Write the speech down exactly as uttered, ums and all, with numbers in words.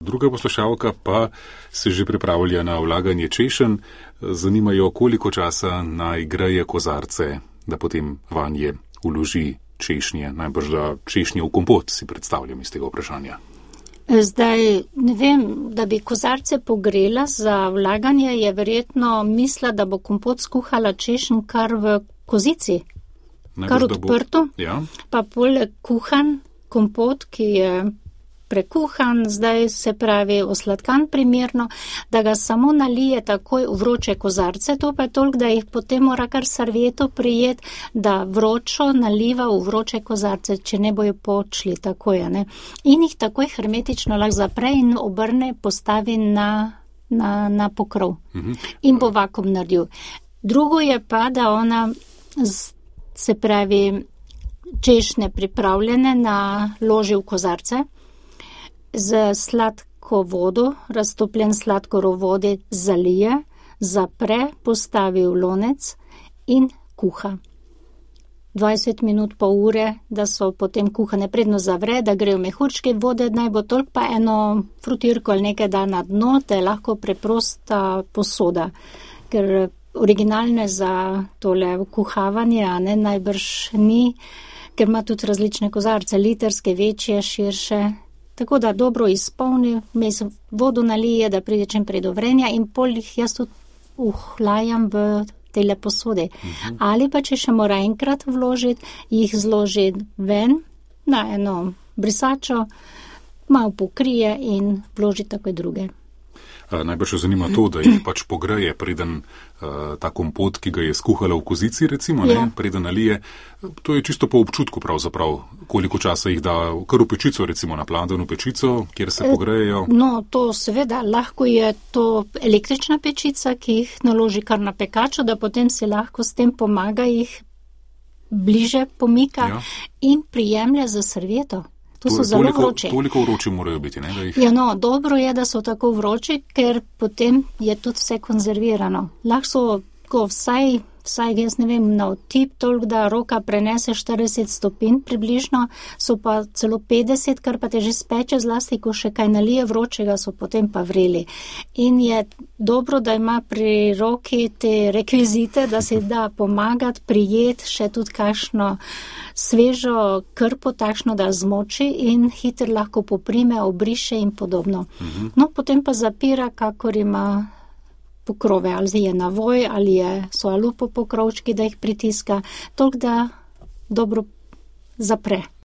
Druga poslušalka pa se že pripravlja na vlaganje češenj. Zanimajo, koliko časa naj greje kozarce, da potem vanje vloži češnje. Najbrž da češnje v kompot, si predstavljam iz tega vprašanja. Zdaj, ne vem, da bi kozarce pogrela za vlaganje, je verjetno misla, da bo kompot skuhala češenj kar v kozici, najbrž, kar odprto, bo, ja. Pa poleg kuhan kompot, ki je prekuhan, zdaj se pravi osladkan primerno, da ga samo nalije takoj v vroče kozarce, to pa je toliko, da jih potem mora kar servieto prijet, da vročo naliva v vroče kozarce, če ne bojo počli takoj, ne. In jih takoj hermetično lahko zapre in obrne, postavi na, na, na pokrov. Mhm. In bo vakuum naredil. Drugo je pa, da ona se pravi češnje pripravljene naloži v kozarce, z sladko vodo, raztopljen sladkor v vodi zalije, zapre, postavi v lonec in kuha. dvajset minut, pol ure, da so potem kuhane, predno zavre, da grejo mehurčke vode, naj bo toliko pa eno frutirko ali nekaj da na dno, da je lahko preprosta posoda, ker originalne za tole kuhavanje, a ne, najbrž ni, ker ima tudi različne kozarce, litrske, večje, širše. Tako da dobro izpolni, mes vodo nalije, da pride čim prej do vrenja in pol jih jaz tudi uhlajam v tele posode. Uh-huh. Ali pa, če še mora enkrat vložiti, jih zloži ven na eno brisačo, malo pokrije in vloži takoj druge. Najbrž jo zanima to, da jih pač pogreje, preden uh, ta kompot, ki ga je skuhala v kozici, recimo, ja. ne, preden nalije. To je čisto po občutku pravzaprav, koliko časa jih da kar v pečico, recimo na pladenu pečico, kjer se pogrejejo. No, to seveda, lahko je to električna pečica, ki jih naloži kar na pekačo, da potem se lahko s tem pomaga, jih bliže pomika ja. In prijemlja za servieto. To so zelo toliko, vroči. Toliko vroči morajo biti, ne? Da jih... Ja, no, dobro je, da so tako vroči, ker potem je tudi vse konzervirano. Lahko so tako vsaj, vsaj, jaz ne vem, na otip toliko, da roka prenese štirideset stopinj približno, so pa celo petdeset, kar pa te že speče, zlasti, ko še kaj nalije vročega, so potem pa vreli. In je dobro, da ima pri roki te rekvizite, da se da pomagati, prijet, še tudi kakšno svežo krpo takšno, da zmoči in hitro lahko poprime, obriše in podobno. Mhm. No, potem pa zapira, kakor ima pokrove, ali je navoj, ali je, so alupo pokrovčki, da jih pritiska, toliko da dobro zapre.